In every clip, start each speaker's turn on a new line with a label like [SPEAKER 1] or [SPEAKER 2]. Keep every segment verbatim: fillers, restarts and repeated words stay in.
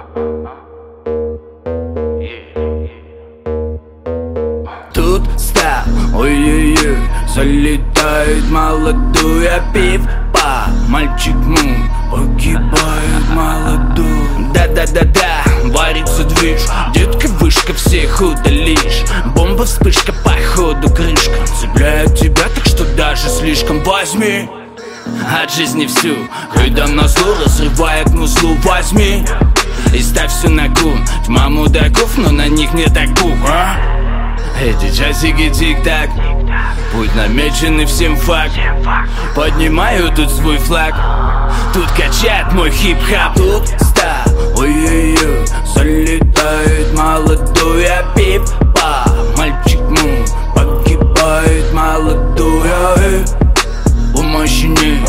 [SPEAKER 1] Тут стал, ой-ой-ой, залетает молодая пивпа. Мальчик мой погибает молодой. Да-да-да-да, варится движ, детка вышка, всех удалишь. Бомба, вспышка, походу крышка цепляет тебя так, что даже слишком. Возьми от жизни всю, когда назло разрывает музлу. Возьми и ставь всю на кун. Тьма мудаков, но на них нет акул, а? Эти часики тик-так, путь намеченный всем факт. Поднимаю тут свой флаг, тут качает мой хип-хап. Тут стал, ой-ой-ой, залетает молодая пипа. Мальчик мой погибает молодая. Помощи нет,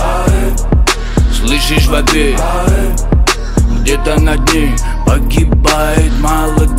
[SPEAKER 1] слышишь воды, где-то над ней погибает молодая.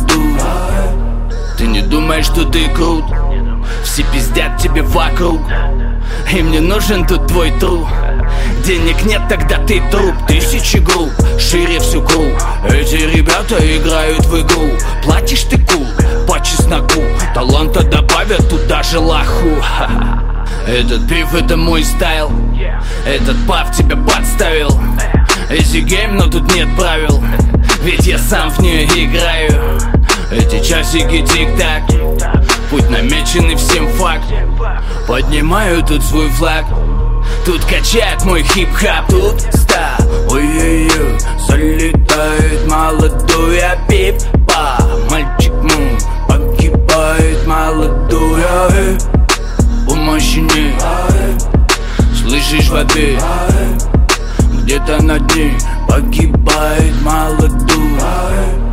[SPEAKER 1] Ты не думаешь, что ты крут, все пиздят тебе вокруг, и мне нужен тут твой труд. Денег нет, тогда ты труп. Тысячи групп, шире всю круг. Эти ребята играют в игру. Платишь ты кул, по чесноку. Таланта добавят туда же лоху. Этот пив это мой стайл, этот пав тебя подставил. Easy game, но тут нет правил, ведь я сам в нее играю. Эти часики тик-так, путь намеченный всем факт. Поднимаю тут свой флаг, тут качает мой хип-хап. Тут стал, ой-ой-ой, залетает молодая пипа. Мальчик мой погибает молодая. Помощи нет, слышишь воды, где-то над ней погибает молодая.